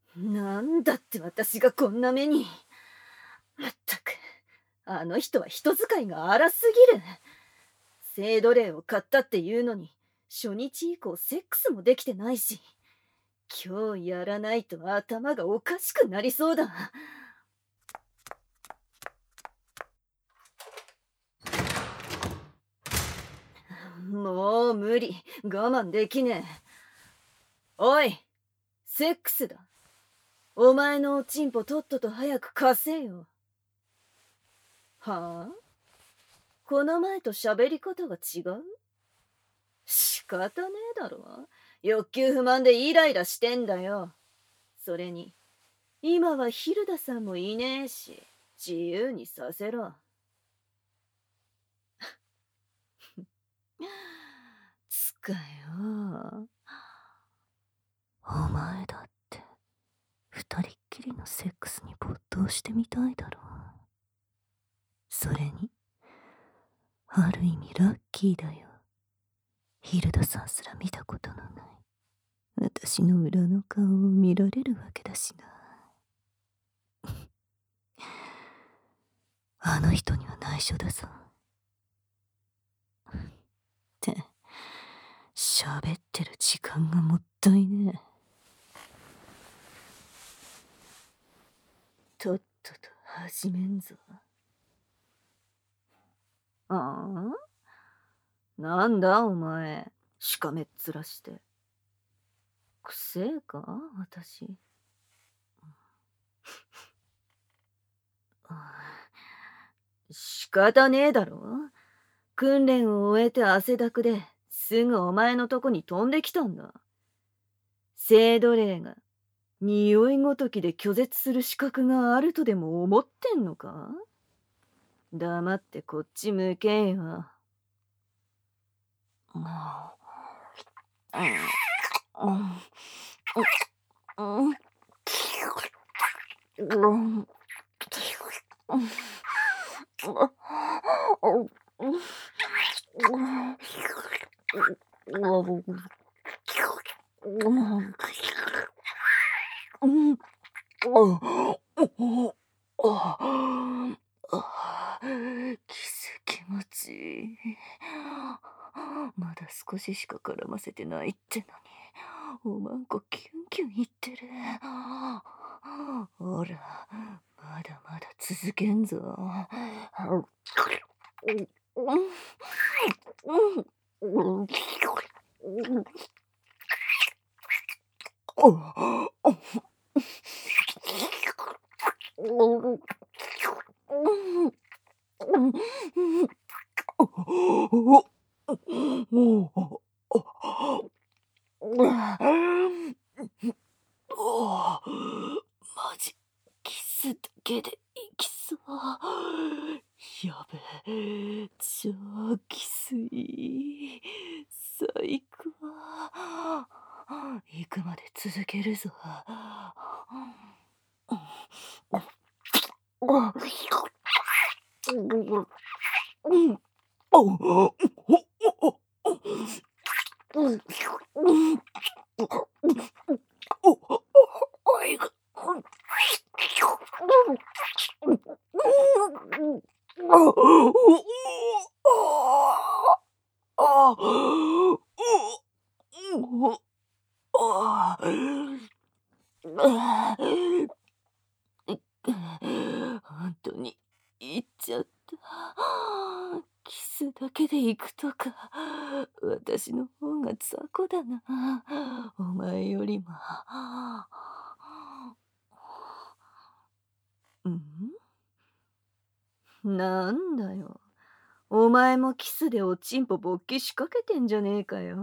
なんだって私がこんな目に。まったく、あの人は人使いが荒すぎる。性奴隷を買ったっていうのに、初日以降セックスもできてないし、今日やらないと頭がおかしくなりそうだ。もう無理、我慢できねえ。おい、セックスだ。お前のおちんぽとっとと早く貸せよ。はあ？この前と喋り方が違う？仕方ねえだろ。欲求不満でイライラしてんだよ。それに、今はヒルダさんもいねえし、自由にさせろ。つかよ。 お前だって二人っきりのセックスに没頭してみたいだろう。それにある意味ラッキーだよ。ヒルダさんすら見たことのない私の裏の顔を見られるわけだしな。あの人には内緒だぞ。って喋ってる時間がもったいねえ。とっとと始めんぞ。 ああ？なんだお前、しかめっ面して。くせえか私。仕方ねえだろ。訓練を終えて汗だくですぐお前のとこに飛んできたんだ。性奴隷が匂いごときで拒絶する資格があるとでも思ってんのか？黙ってこっち向けよ。 キス気持ちいい。まだ少ししか絡ませてないってのに、おまんこキュンキュンいってる。ほら、まだまだ続けんぞ。マジキスだけでいきそう。やべえ、超キスいい。最高。行くまで続けるぞ。本当に言っちゃった。キスだけで行くとか、私の方が雑魚だな。お前よりも。 なんだよ。お前もキスでおちんぽ勃起しかけてんじゃねえかよ。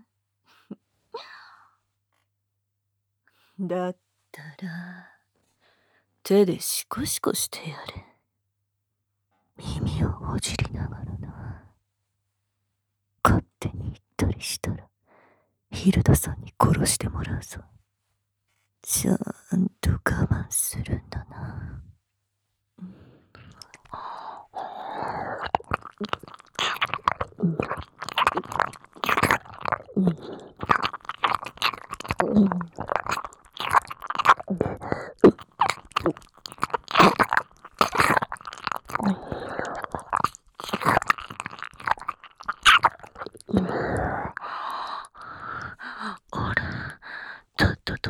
だったら手でシコシコしてやれ。耳をほじりながらな。勝手に言ったりしたらヒルダさんに殺してもらうぞ。ちゃんと我慢するんだな。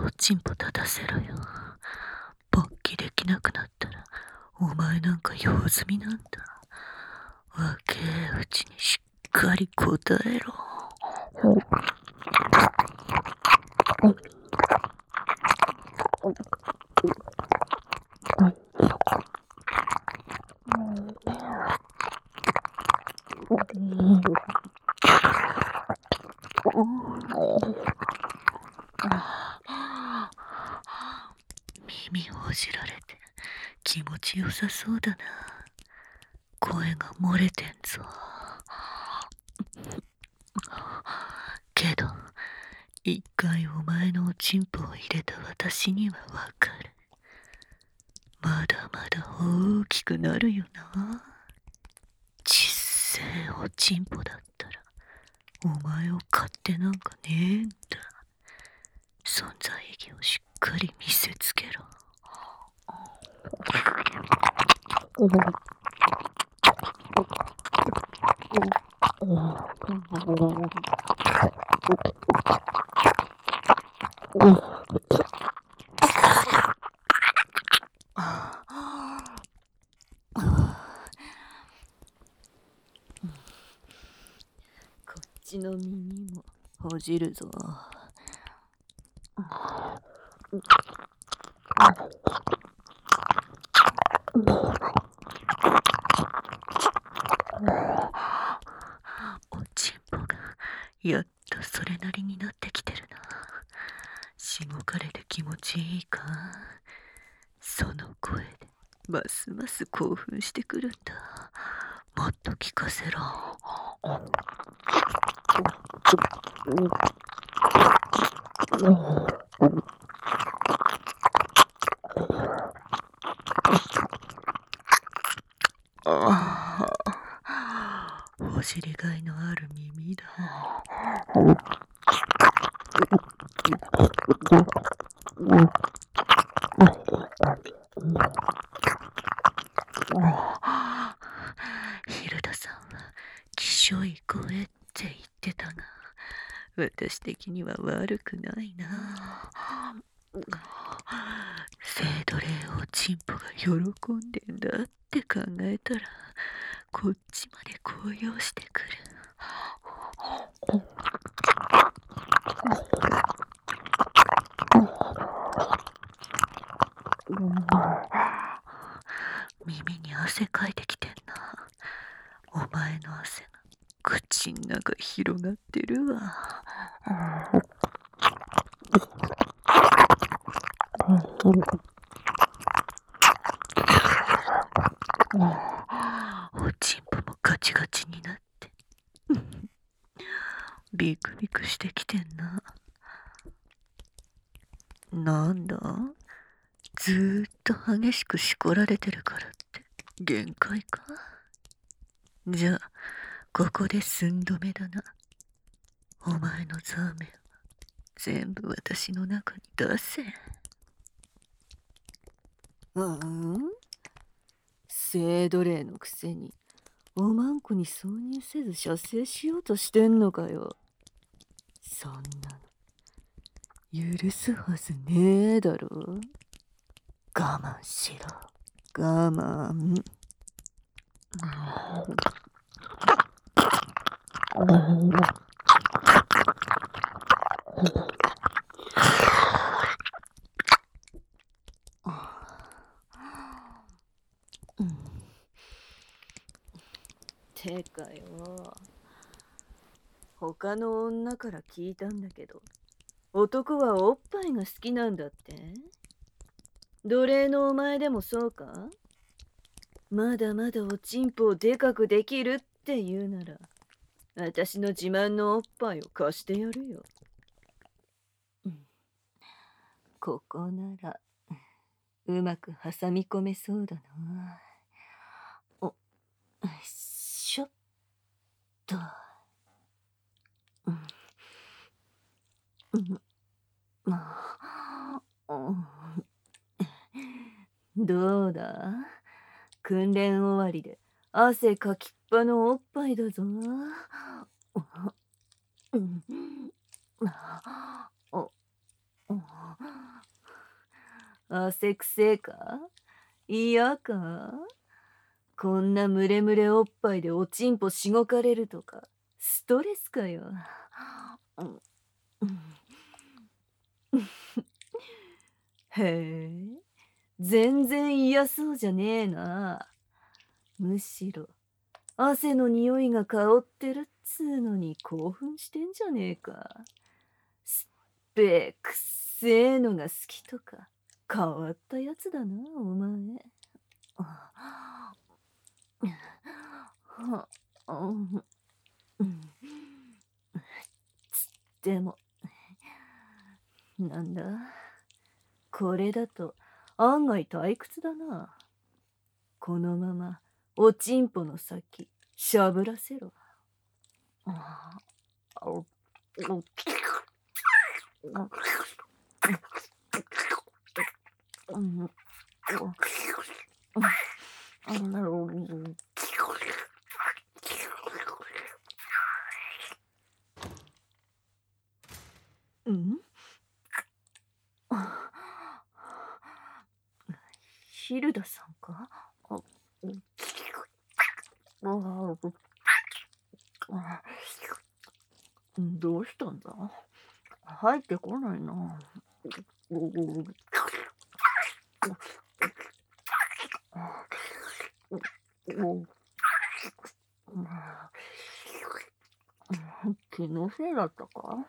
おちんぽ立たせろよ。勃起できなくなったらお前なんか用済みなんだ。若えうちにしっかり答えろ。耳ほじられて気持ちよさそうだな。声が漏れてんぞ。けど一回お前のおちんぽを入れた私にはわかる。まだまだ大きくなるよな。ちっせえおちんぽだったらお前を買ってなんかねえんだ。存在意義をしっかり見せつけろ。 こっちの耳もほじるぞ。 おちんぽがやっとそれなりになってきてるな。しごかれて気持ちいいか。その声でますます興奮してくるんだ。もっと聞かせろ。お尻がいのある耳だ。ヒルダさんはきしょい声って言ってたが、私的には悪くないな。セイドレイおちんぽが喜んでんだって考えたらこっちまで高揚してくる。耳に汗かいてきてんな。お前の汗が口ん中広がってるわ。おちんぽもガチガチになってビクビクしてきてんな。なんだ、ずーっと激しくしこられてるからって限界か。じゃあここで寸止めだな。お前のザーメンは全部私の中に出せ。 性奴隷のくせにおまんこに挿入せず射精しようとしてんのかよ。そんなの許すはずねえだろ。 我慢しろ。 我慢。てかよ、他の女から聞いたんだけど、男はおっぱいが好きなんだって。奴隷のお前でもそうか？まだまだおちんぽをでかくできるって言うなら、私の自慢のおっぱいを貸してやるよ。ここならうまく挟み込めそうだな。しょっと。どうだ？訓練終わりで汗かきっぱのおっぱいだぞ。 汗くせえか？嫌か？こんなムレムレおっぱいでおちんぽしごかれるとか、ストレスかよ。うんへえ、全然嫌そうじゃねえな。むしろ、汗の匂いが香ってるっつうのに興奮してんじゃねえか。すっぺえくっせえのが好きとか、変わったやつだな、お前。あうんでも、なんだ、これだと案外退屈だな。このままおちんぽの先しゃぶらせろ。うんヒルダさんか？どうしたんだ？入ってこないな。気のせいだったか？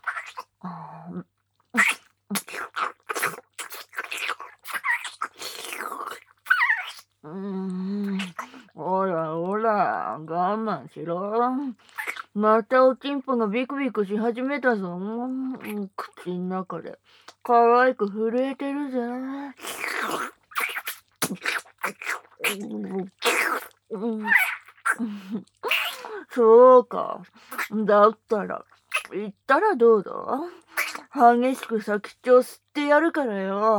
ほらほら、我慢しろ。またおちんぽがビクビクし始めたぞ。口の中で可愛く震えてるぜ。そうか。だったら、言ったらどうだ？激しく先っちょを吸ってやるからよ。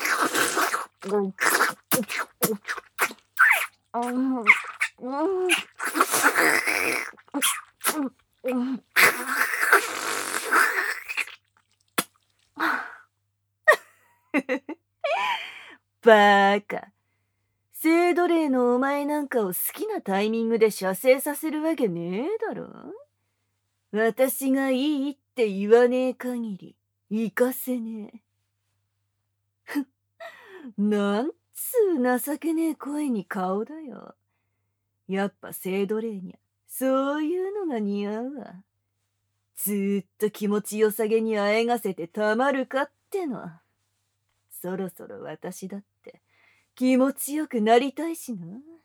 バーカ。性奴隷のお前なんかを好きなタイミングで射精させるわけねえだろ。私がいいって言わねえ限り、行かせねえ。なんつう情けねえ声に顔だよ。やっぱ性奴隷にゃ、そういうのが似合うわ。ずーっと気持ちよさげにあえがせてたまるかっての。そろそろ私だって気持ちよくなりたいしな。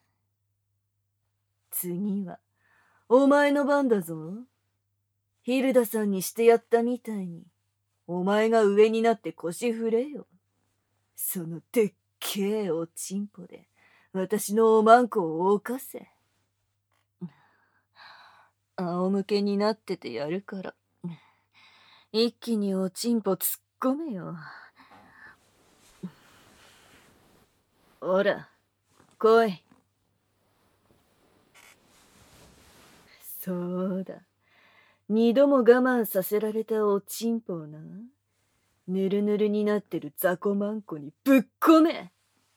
次はお前の番だぞ。ヒルダさんにしてやったみたいに、お前が上になって腰振れよ。そのでっけえおちんぽで私のおまんこを犯せ。仰向けになっててやるから、一気におちんぽ突っ込めよ。ほら、来い。そうだ。二度も我慢させられたおちんぽをな、ぬるぬるになってる雑魚まんこにぶっ込め。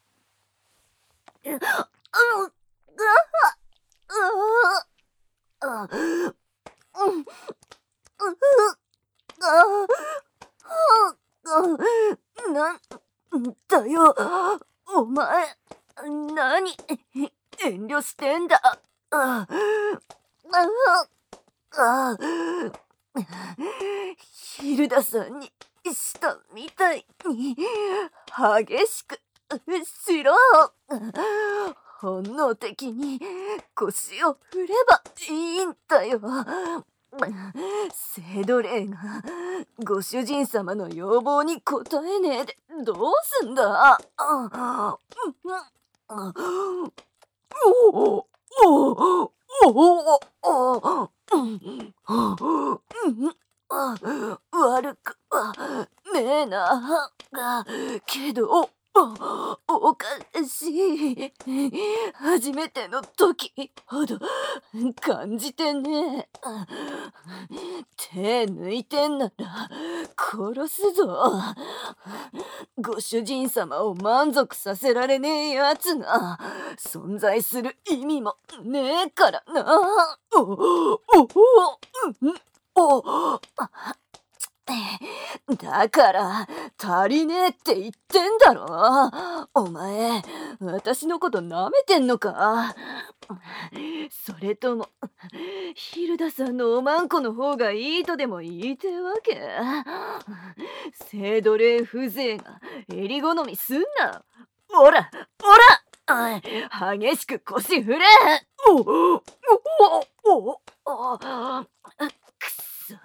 なんだよ、お前。何、遠慮してんだ。ヒルダさんにしたみたいに激しくしろ。本能的に腰を振ればいいんだよ。性奴隷がご主人様の要望に応えねえでどうすんだ。悪くはねえな。けどおかしい。初めての時ほど感じてね。手抜いてんなら殺すぞ。ご主人様を満足させられねえやつが存在する意味もねえからな。おだから足りねえって言ってんだろ。お前私のこと舐めてんのか。それともヒルダさんのおまんこの方がいいとでも言いてえわけ。性奴隷風情が襟好みすんな。おら激しく腰振れ。くそ、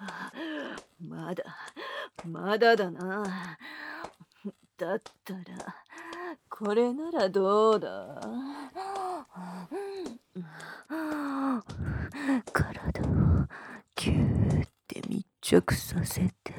まだだな。だったらこれならどうだ。 体をギューって密着させて、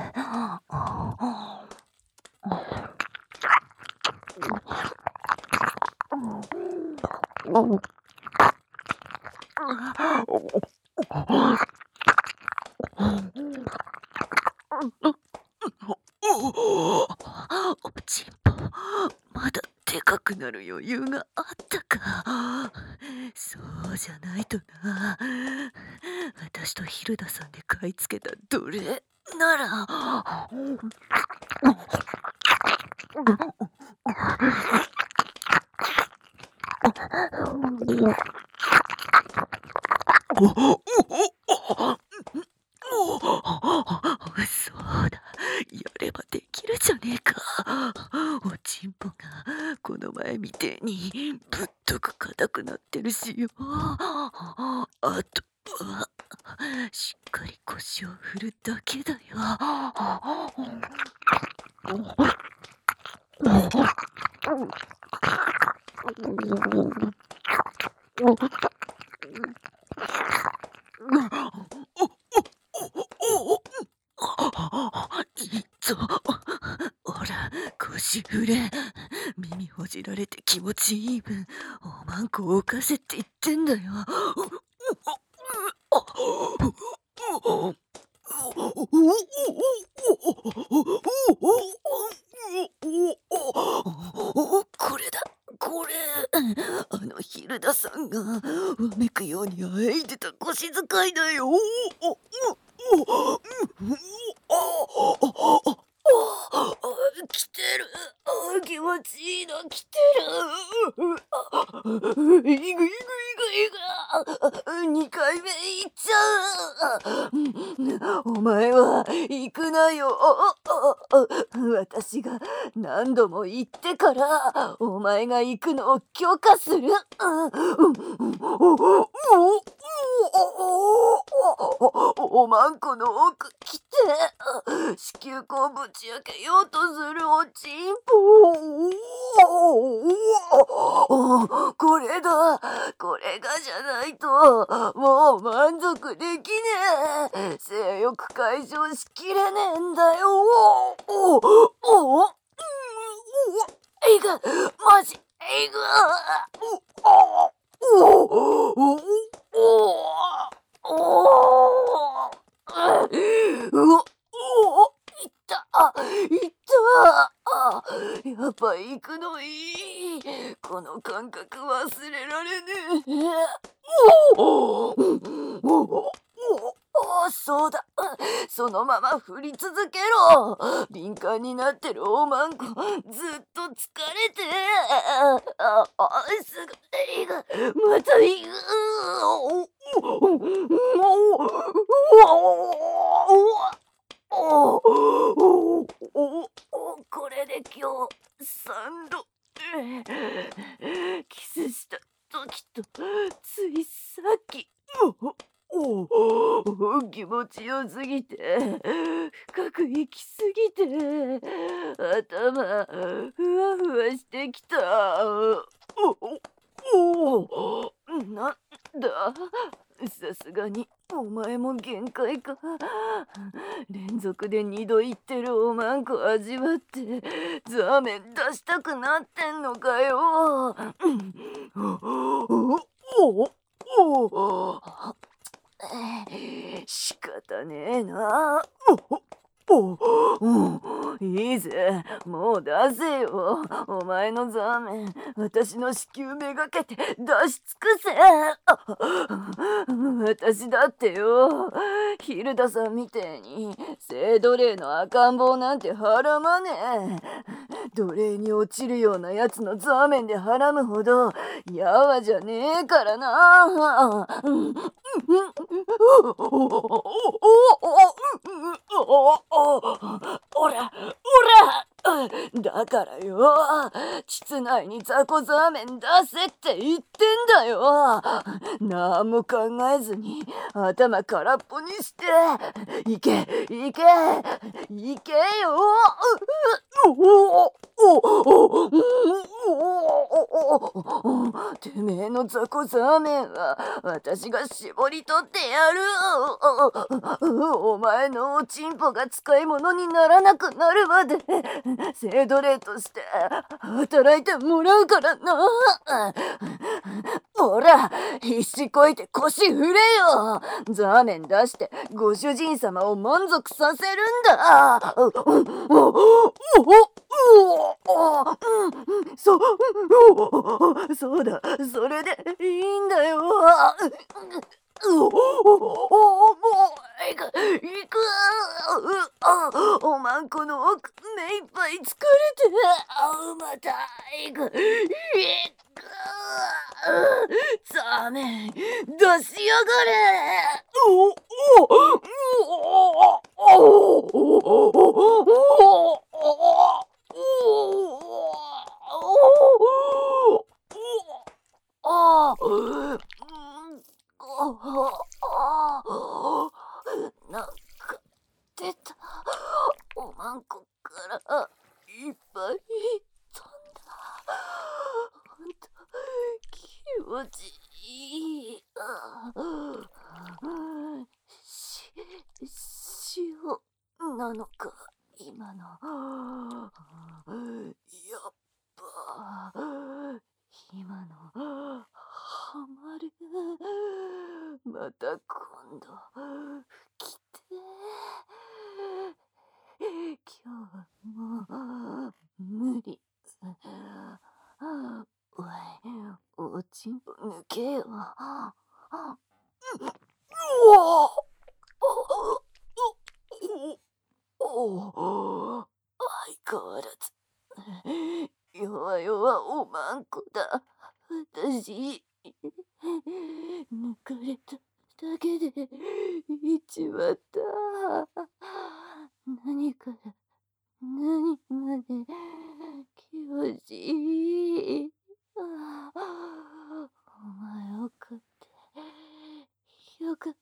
おちんぽまだでかくなる余裕があったか。そうじゃないとな。私とヒルダさんで買い付けた奴隷ならそうだ、やればできるじゃねえか。おちんぽがこの前みてえにぶっとく硬くなってるしよ。あとはしっかり腰を振るだけだよ。いっと、ほら、腰振れ。耳ほじられて気持ちいい分、おまんこを浮かせって言ってんだよ。これだ、これ。ヒルダさんがわめくようにあえいでた腰使いだよ。来てる。気持ちいいの来てる。いぐ。2回目行っちゃう。お前は行くなよ。私が何度も言ってからお前が行くのを許可する。おまんこの奥来て、子宮口ぶち開けようとするおちんぽ。これがじゃないともう満足できねえ。性欲解消しきれねえんだよ。いく、マジいく。いったやっぱ行くのいい。この感覚忘れられねえ。そうだ。そのまま振り続けろ。敏感になってるおまんこずっと疲れて。すぐいく。またいく。これで今日3度キスした時とついさっき気持ちよすぎて深く息きすぎて頭ふわふわしてきた。なんださすがにお前も限界か。連続で2度言ってるおまんこ味わってザーメン出したくなってんのかよ。仕方ねえな。いいぜ、もう出せよ。お前のザーメン、私の子宮めがけて出し尽くせ。私だってよ、ヒルダさんみてえに性奴隷の赤ん坊なんてはらまねえ。奴隷に落ちるようなやつのザーメンではらむほどやわじゃねえからな。おら、だからよ、膣内に雑魚ザーメン出せって言ってんだよ。なんも考えずに頭空っぽにして、行け、行け、行けよ。てめえの雑魚ザーメンは私が絞り取ってやる。お前のおちんぽが使い物にならなくなるまで性奴隷として働いてもらうからな。ほら、必死こいて腰振れよ。ザーメン出してご主人様を満足させるんだ。そうだ、それでいいんだよ。もう、行く。おまんこの奥、目いっぱい疲れて、また、行く。ザーメン、出しやがれ。ああ、なんか出た。おまんこからいっぱい飛んだ。ほんと気持ちいい。塩なのか今の。やっぱ今のハマる。また今度来て。今日も無理。おい、おちんぽ抜けよ。相変わらず弱々おまんこだ。私抜かれただけでいっちまった。何から何まで気持ちいい。お前を買ってよかった。